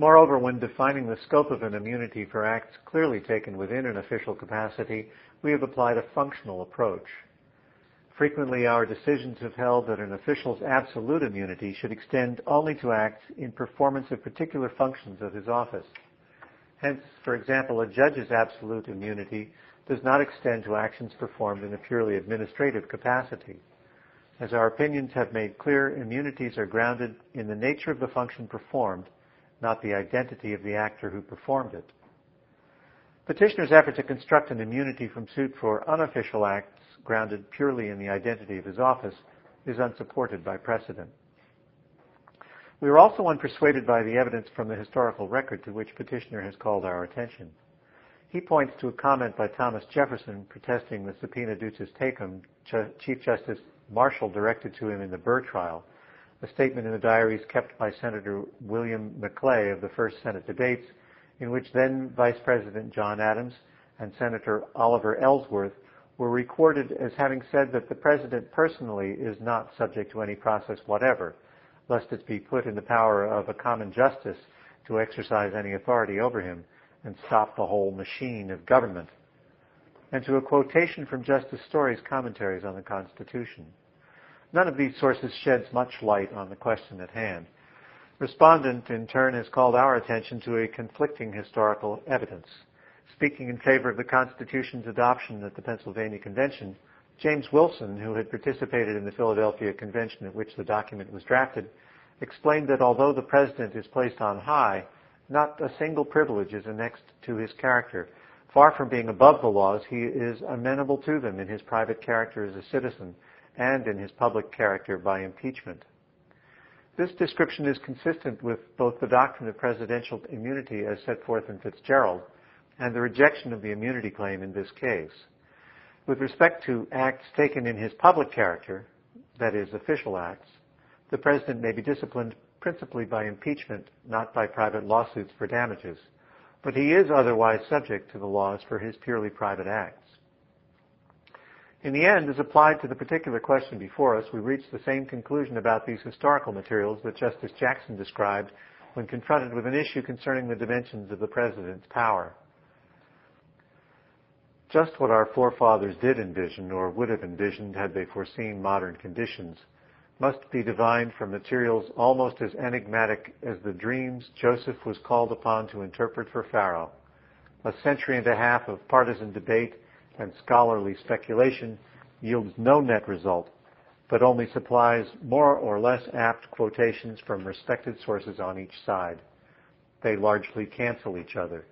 Moreover, when defining the scope of an immunity for acts clearly taken within an official capacity, we have applied a functional approach. Frequently, our decisions have held that an official's absolute immunity should extend only to acts in performance of particular functions of his office. Hence, for example, a judge's absolute immunity does not extend to actions performed in a purely administrative capacity. As our opinions have made clear, immunities are grounded in the nature of the function performed, not the identity of the actor who performed it. Petitioner's effort to construct an immunity from suit for unofficial acts grounded purely in the identity of his office is unsupported by precedent. We are also unpersuaded by the evidence from the historical record to which Petitioner has called our attention. He points to a comment by Thomas Jefferson protesting the subpoena duces tecum Chief Justice Marshall directed to him in the Burr trial, a statement in the diaries kept by Senator William Maclay of the first Senate debates, in which then Vice President John Adams and Senator Oliver Ellsworth were recorded as having said that the President personally is not subject to any process whatever, lest it be put in the power of a common justice to exercise any authority over him and stop the whole machine of government, and to a quotation from Justice Story's commentaries on the Constitution. None of these sources sheds much light on the question at hand. Respondent, in turn, has called our attention to a conflicting historical evidence. Speaking in favor of the Constitution's adoption at the Pennsylvania Convention, James Wilson, who had participated in the Philadelphia Convention at which the document was drafted, explained that although the President is placed on high, not a single privilege is annexed to his character. Far from being above the laws, he is amenable to them in his private character as a citizen and in his public character by impeachment. This description is consistent with both the doctrine of presidential immunity as set forth in Fitzgerald and the rejection of the immunity claim in this case. With respect to acts taken in his public character, that is, official acts, the President may be disciplined principally by impeachment, not by private lawsuits for damages, but he is otherwise subject to the laws for his purely private acts. In the end, as applied to the particular question before us, we reach the same conclusion about these historical materials that Justice Jackson described when confronted with an issue concerning the dimensions of the President's power. Just what our forefathers did envision, or would have envisioned had they foreseen modern conditions, must be divined from materials almost as enigmatic as the dreams Joseph was called upon to interpret for Pharaoh. A century and a half of partisan debate and scholarly speculation yields no net result, but only supplies more or less apt quotations from respected sources on each side. They largely cancel each other.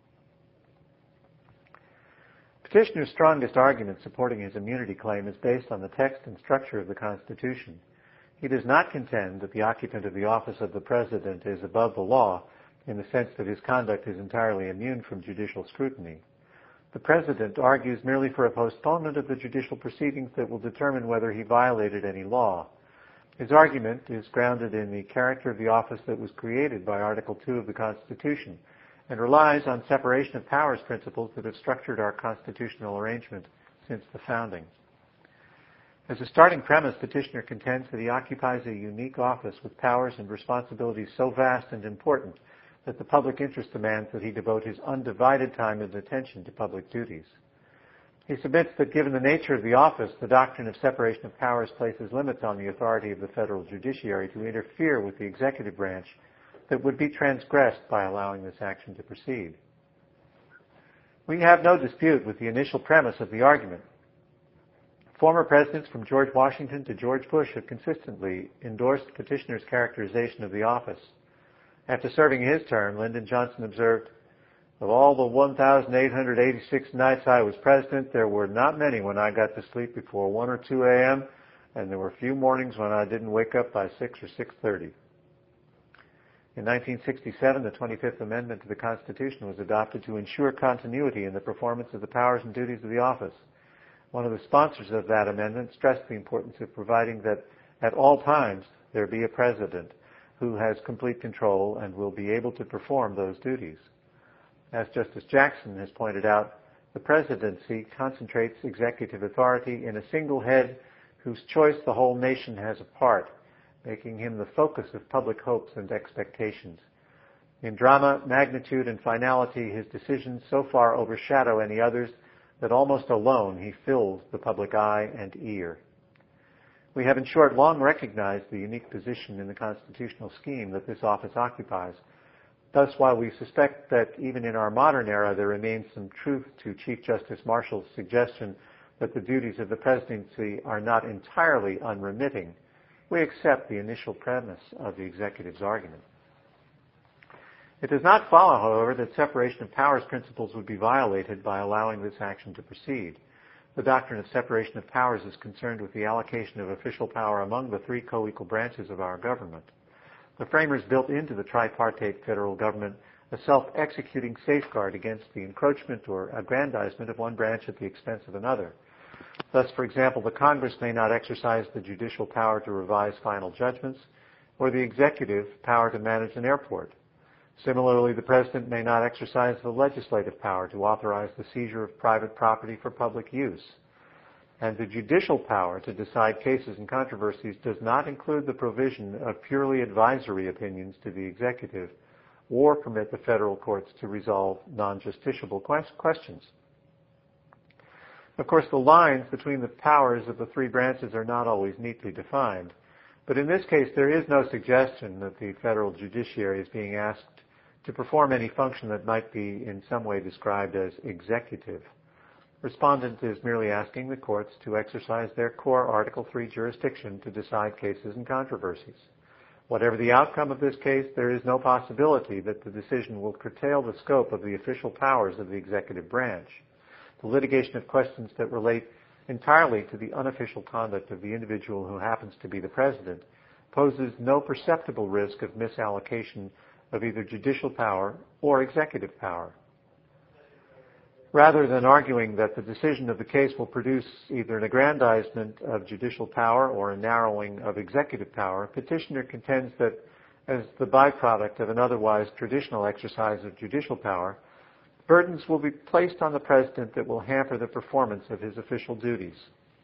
Petitioner's strongest argument supporting his immunity claim is based on the text and structure of the Constitution. He does not contend that the occupant of the office of the President is above the law in the sense that his conduct is entirely immune from judicial scrutiny. The President argues merely for a postponement of the judicial proceedings that will determine whether he violated any law. His argument is grounded in the character of the office that was created by Article 2 of the Constitution and relies on separation of powers principles that have structured our constitutional arrangement since the founding. As a starting premise, Petitioner contends that he occupies a unique office with powers and responsibilities so vast and important that the public interest demands that he devote his undivided time and attention to public duties. He submits that given the nature of the office, the doctrine of separation of powers places limits on the authority of the federal judiciary to interfere with the executive branch that would be transgressed by allowing this action to proceed. We have no dispute with the initial premise of the argument. Former presidents from George Washington to George Bush have consistently endorsed Petitioner's characterization of the office. After serving his term, Lyndon Johnson observed, "Of all the 1,886 nights I was president, there were not many when I got to sleep before 1 or 2 a.m., and there were few mornings when I didn't wake up by 6 or 6:30. In 1967, the 25th Amendment to the Constitution was adopted to ensure continuity in the performance of the powers and duties of the office. One of the sponsors of that amendment stressed the importance of providing that at all times there be a president who has complete control and will be able to perform those duties. As Justice Jackson has pointed out, the presidency concentrates executive authority in a single head whose choice the whole nation has apart, making him the focus of public hopes and expectations. In drama, magnitude, and finality, his decisions so far overshadow any others that almost alone he fills the public eye and ear. We have in short long recognized the unique position in the constitutional scheme that this office occupies. Thus, while we suspect that even in our modern era there remains some truth to Chief Justice Marshall's suggestion that the duties of the presidency are not entirely unremitting, we accept the initial premise of the executive's argument. It does not follow, however, that separation of powers principles would be violated by allowing this action to proceed. The doctrine of separation of powers is concerned with the allocation of official power among the three co-equal branches of our government. The framers built into the tripartite federal government a self-executing safeguard against the encroachment or aggrandizement of one branch at the expense of another. Thus, for example, the Congress may not exercise the judicial power to revise final judgments, or the executive power to manage an airport. Similarly, the President may not exercise the legislative power to authorize the seizure of private property for public use. And the judicial power to decide cases and controversies does not include the provision of purely advisory opinions to the executive or permit the federal courts to resolve non-justiciable questions. Of course, the lines between the powers of the three branches are not always neatly defined. But in this case, there is no suggestion that the federal judiciary is being asked to perform any function that might be in some way described as executive. Respondent is merely asking the courts to exercise their core Article III jurisdiction to decide cases and controversies. Whatever the outcome of this case, there is no possibility that the decision will curtail the scope of the official powers of the executive branch. The litigation of questions that relate entirely to the unofficial conduct of the individual who happens to be the president poses no perceptible risk of misallocation of either judicial power or executive power. Rather than arguing that the decision of the case will produce either an aggrandizement of judicial power or a narrowing of executive power, petitioner contends that as the byproduct of an otherwise traditional exercise of judicial power, burdens will be placed on the president that will hamper the performance of his official duties.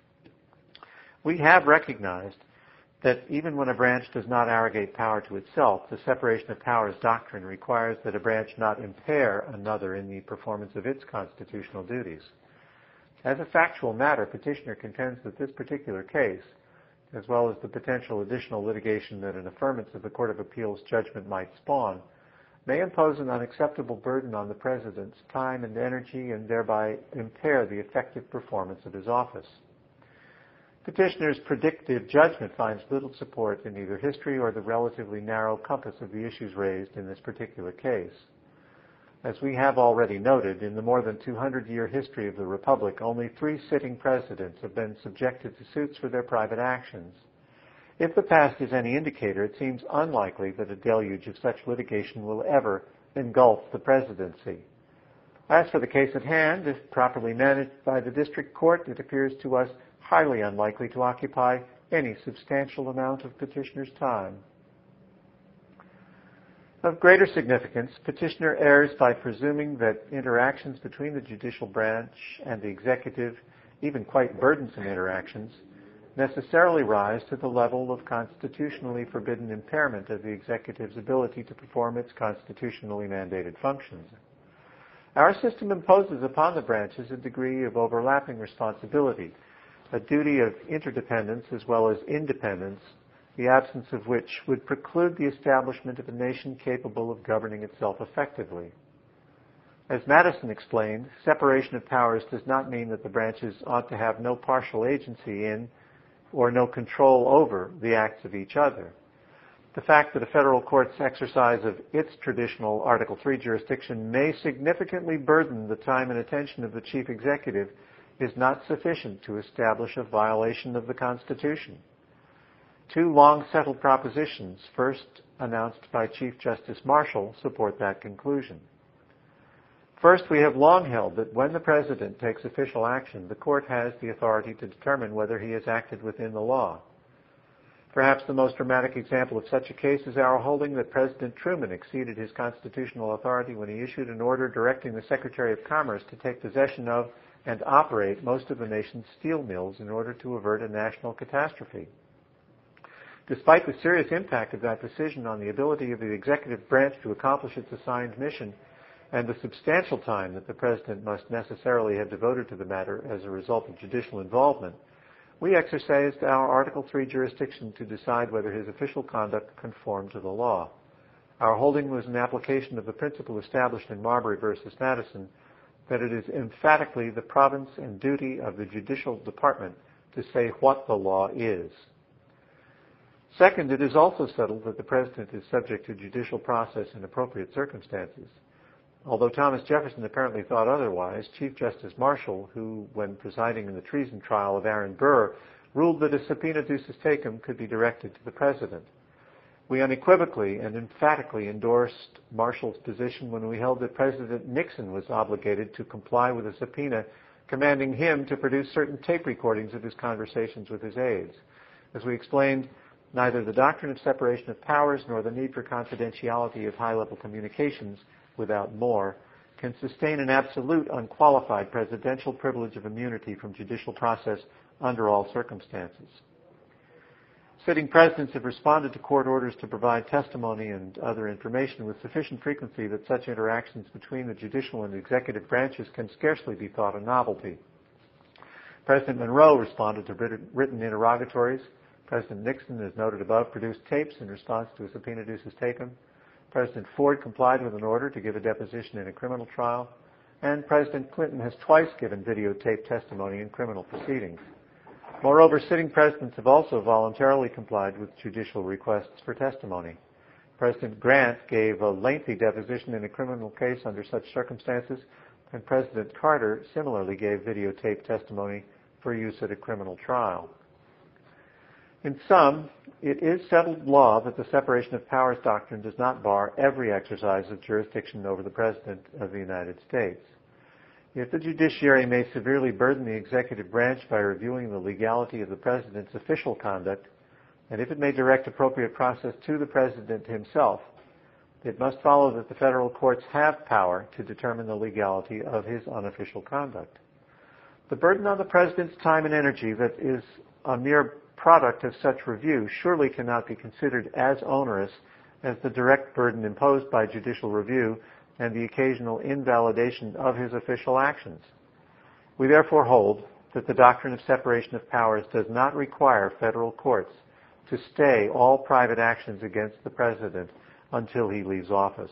We have recognized that even when a branch does not arrogate power to itself, the separation of powers doctrine requires that a branch not impair another in the performance of its constitutional duties. As a factual matter, petitioner contends that this particular case, as well as the potential additional litigation that an affirmance of the Court of Appeals judgment might spawn, may impose an unacceptable burden on the president's time and energy and thereby impair the effective performance of his office. Petitioner's predictive judgment finds little support in either history or the relatively narrow compass of the issues raised in this particular case. As we have already noted, in the more than 200-year history of the Republic, only 3 sitting presidents have been subjected to suits for their private actions. If the past is any indicator, it seems unlikely that a deluge of such litigation will ever engulf the presidency. As for the case at hand, if properly managed by the district court, it appears to us highly unlikely to occupy any substantial amount of petitioner's time. Of greater significance, petitioner errs by presuming that interactions between the judicial branch and the executive, even quite burdensome interactions, necessarily rise to the level of constitutionally forbidden impairment of the executive's ability to perform its constitutionally mandated functions. Our system imposes upon the branches a degree of overlapping responsibility, a duty of interdependence as well as independence, the absence of which would preclude the establishment of a nation capable of governing itself effectively. As Madison explained, separation of powers does not mean that the branches ought to have no partial agency in or no control over the acts of each other. The fact that a federal court's exercise of its traditional Article III jurisdiction may significantly burden the time and attention of the chief executive is not sufficient to establish a violation of the Constitution. 2 long-settled propositions, first announced by Chief Justice Marshall, support that conclusion. First, we have long held that when the President takes official action, the court has the authority to determine whether he has acted within the law. Perhaps the most dramatic example of such a case is our holding that President Truman exceeded his constitutional authority when he issued an order directing the Secretary of Commerce to take possession of and operate most of the nation's steel mills in order to avert a national catastrophe. Despite the serious impact of that decision on the ability of the executive branch to accomplish its assigned mission and the substantial time that the President must necessarily have devoted to the matter as a result of judicial involvement, we exercised our Article III jurisdiction to decide whether his official conduct conformed to the law. Our holding was an application of the principle established in Marbury v. Madison that it is emphatically the province and duty of the judicial department to say what the law is. Second, it is also settled that the President is subject to judicial process in appropriate circumstances. Although Thomas Jefferson apparently thought otherwise, Chief Justice Marshall, who, when presiding in the treason trial of Aaron Burr, ruled that a subpoena ducis tecum could be directed to the President. We unequivocally and emphatically endorsed Marshall's position when we held that President Nixon was obligated to comply with a subpoena commanding him to produce certain tape recordings of his conversations with his aides. As we explained, neither the doctrine of separation of powers nor the need for confidentiality of high-level communications without more can sustain an absolute unqualified presidential privilege of immunity from judicial process under all circumstances. Sitting presidents have responded to court orders to provide testimony and other information with sufficient frequency that such interactions between the judicial and executive branches can scarcely be thought a novelty. President Monroe responded to written interrogatories. President Nixon, as noted above, produced tapes in response to a subpoena ducis tecum. President Ford complied with an order to give a deposition in a criminal trial. And President Clinton has twice given videotape testimony in criminal proceedings. Moreover, sitting presidents have also voluntarily complied with judicial requests for testimony. President Grant gave a lengthy deposition in a criminal case under such circumstances, and President Carter similarly gave videotape testimony for use at a criminal trial. In sum, it is settled law that the separation of powers doctrine does not bar every exercise of jurisdiction over the President of the United States. If the judiciary may severely burden the executive branch by reviewing the legality of the President's official conduct, and if it may direct appropriate process to the President himself, it must follow that the federal courts have power to determine the legality of his unofficial conduct. The burden on the President's time and energy that is a mere product of such review surely cannot be considered as onerous as the direct burden imposed by judicial review and the occasional invalidation of his official actions. We therefore hold that the doctrine of separation of powers does not require federal courts to stay all private actions against the President until he leaves office.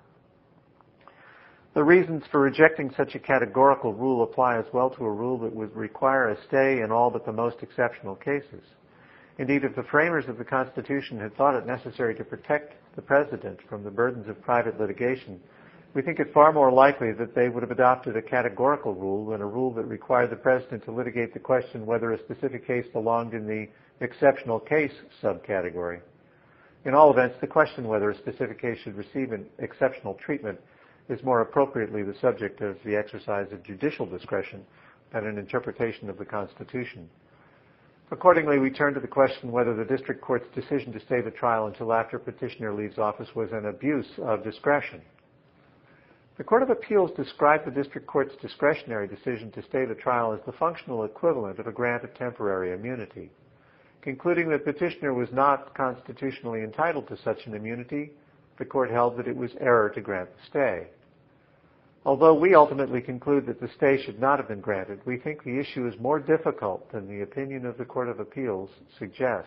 The reasons for rejecting such a categorical rule apply as well to a rule that would require a stay in all but the most exceptional cases. Indeed, if the framers of the Constitution had thought it necessary to protect the President from the burdens of private litigation, we think it far more likely that they would have adopted a categorical rule than a rule that required the President to litigate the question whether a specific case belonged in the exceptional case subcategory. In all events, the question whether a specific case should receive an exceptional treatment is more appropriately the subject of the exercise of judicial discretion than an interpretation of the Constitution. Accordingly, we turn to the question whether the district court's decision to stay the trial until after petitioner leaves office was an abuse of discretion. The Court of Appeals described the district court's discretionary decision to stay the trial as the functional equivalent of a grant of temporary immunity. Concluding that petitioner was not constitutionally entitled to such an immunity, the court held that it was error to grant the stay. Although we ultimately conclude that the stay should not have been granted, we think the issue is more difficult than the opinion of the Court of Appeals suggests.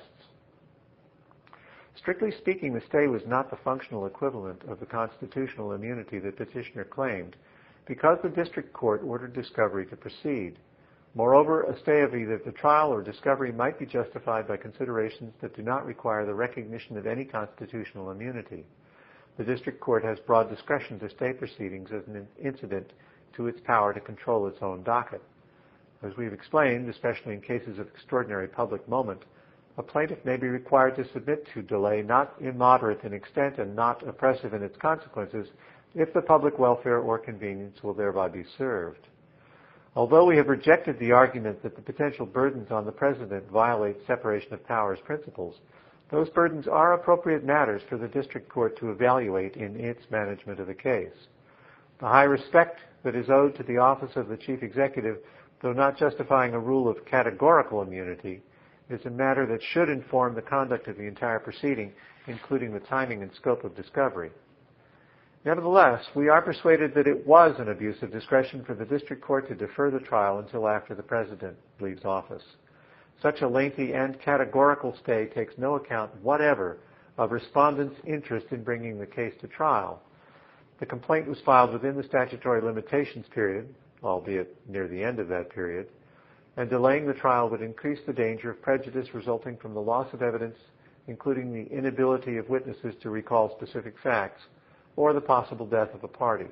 Strictly speaking, the stay was not the functional equivalent of the constitutional immunity that petitioner claimed, because the district court ordered discovery to proceed. Moreover, a stay of either the trial or discovery might be justified by considerations that do not require the recognition of any constitutional immunity. The district court has broad discretion to stay proceedings as an incident to its power to control its own docket. As we've explained, especially in cases of extraordinary public moment, a plaintiff may be required to submit to delay not immoderate in extent and not oppressive in its consequences if the public welfare or convenience will thereby be served. Although we have rejected the argument that the potential burdens on the President violate separation of powers principles, those burdens are appropriate matters for the district court to evaluate in its management of the case. The high respect that is owed to the office of the chief executive, though not justifying a rule of categorical immunity, is a matter that should inform the conduct of the entire proceeding, including the timing and scope of discovery. Nevertheless, we are persuaded that it was an abuse of discretion for the district court to defer the trial until after the president leaves office. Such a lengthy and categorical stay takes no account whatever of respondents' interest in bringing the case to trial. The complaint was filed within the statutory limitations period, albeit near the end of that period, and delaying the trial would increase the danger of prejudice resulting from the loss of evidence, including the inability of witnesses to recall specific facts, or the possible death of a party.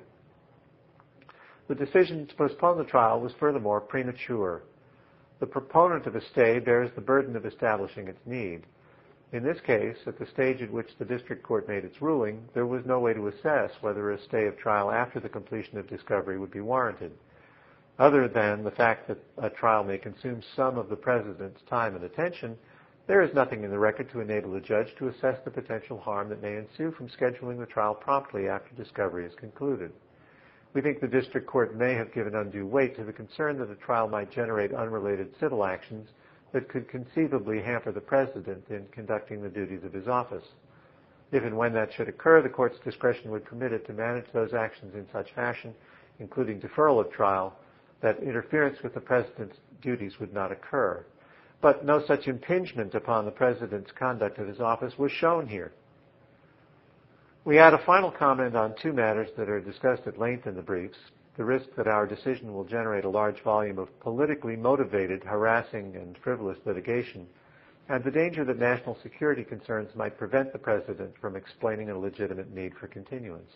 The decision to postpone the trial was furthermore premature. The proponent of a stay bears the burden of establishing its need. In this case, at the stage at which the district court made its ruling, there was no way to assess whether a stay of trial after the completion of discovery would be warranted, other than the fact that a trial may consume some of the president's time and attention. There is nothing in the record to enable the judge to assess the potential harm that may ensue from scheduling the trial promptly after discovery is concluded. We think the district court may have given undue weight to the concern that a trial might generate unrelated civil actions that could conceivably hamper the president in conducting the duties of his office. If and when that should occur, the court's discretion would permit it to manage those actions in such fashion, including deferral of trial, that interference with the president's duties would not occur. But no such impingement upon the president's conduct of his office was shown here. We add a final comment on two matters that are discussed at length in the briefs: the risk that our decision will generate a large volume of politically motivated, harassing, and frivolous litigation, and the danger that national security concerns might prevent the president from explaining a legitimate need for continuance.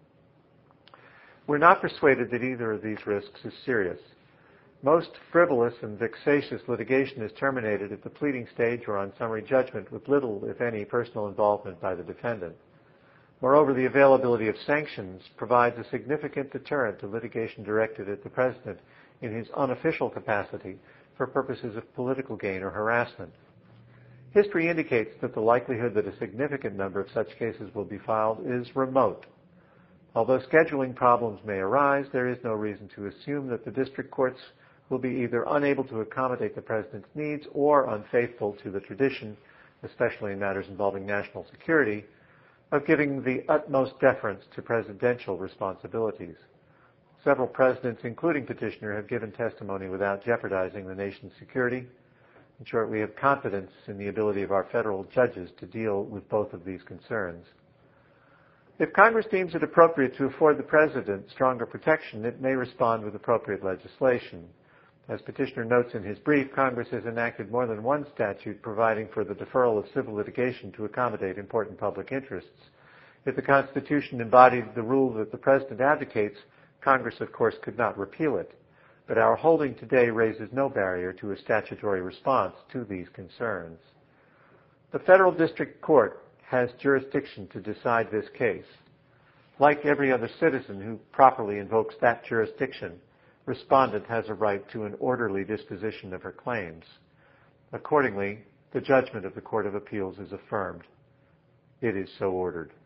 We're not persuaded that either of these risks is serious. Most frivolous and vexatious litigation is terminated at the pleading stage or on summary judgment with little, if any, personal involvement by the defendant. Moreover, the availability of sanctions provides a significant deterrent to litigation directed at the president in his unofficial capacity for purposes of political gain or harassment. History indicates that the likelihood that a significant number of such cases will be filed is remote. Although scheduling problems may arise, there is no reason to assume that the district courts will be either unable to accommodate the president's needs or unfaithful to the tradition, especially in matters involving national security, of giving the utmost deference to presidential responsibilities. Several presidents, including petitioner, have given testimony without jeopardizing the nation's security. In short, we have confidence in the ability of our federal judges to deal with both of these concerns. If Congress deems it appropriate to afford the president stronger protection, it may respond with appropriate legislation. As petitioner notes in his brief, Congress has enacted more than one statute providing for the deferral of civil litigation to accommodate important public interests. If the Constitution embodied the rule that the president advocates, Congress, of course, could not repeal it. But our holding today raises no barrier to a statutory response to these concerns. The federal district court has jurisdiction to decide this case. Like every other citizen who properly invokes that jurisdiction, respondent has a right to an orderly disposition of her claims. Accordingly, the judgment of the Court of Appeals is affirmed. It is so ordered.